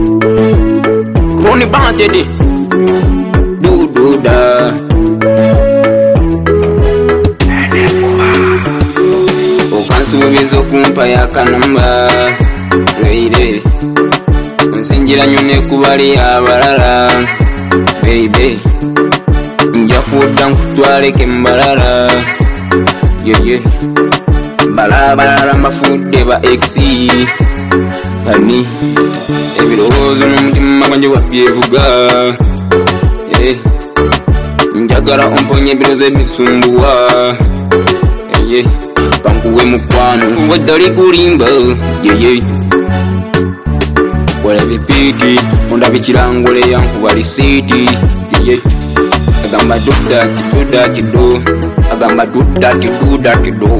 Ronnie Banted do da okansuubiza okumpa yakanamba lweire nsinjira nnyo nekubali abalala baby nja kudda nkutwaleke mbalala yeye balala mbafudde ba ex hani ebirowoozo n'omutima gwanje wabyevuga njagala omponye ebirozo ebisumbuwa kankuwe mukwano waddali kulimba yeye walabye piiki ondabye kirangole yankuba lisiiti yeye agamba dudatido agamba dudatido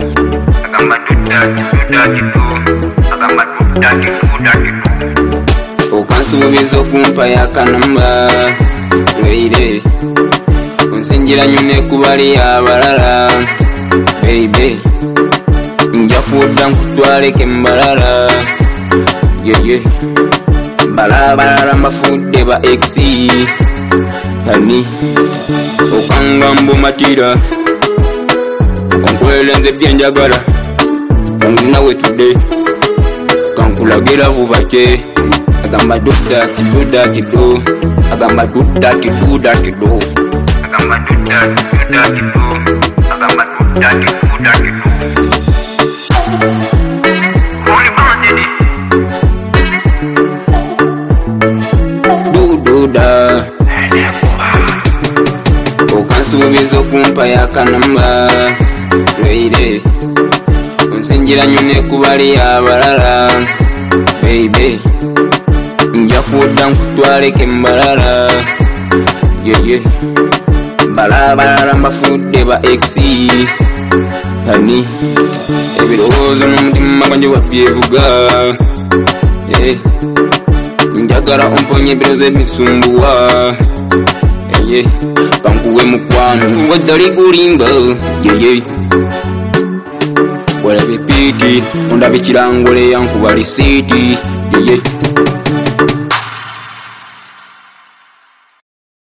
okansuubiza okumpa yakanamba lweire onsinjira nnyo nekubali abalala baby nja kudda nkutwaleke mbalala yeye balala mbafudde ba ex hani okangamba omatira onkwelenze byenjagala kanginawe tudde kankulagira vuba kye agamba dudatido agamba dudatido duda okansuubiza okumpa yakanamba lweire onsinjira nnyo nekubali abalala baby nja kudda nkutwaleke mbalala yeye balala mbafudde ba ex hani ebirowoozo n'omutima gwanje wabyevuga njagala omponye ebirozo ebisumbuwa kankuwe mukwano waddali kulimba yeye walabye piiki ondabye kirangole yankuba lisiiti yeye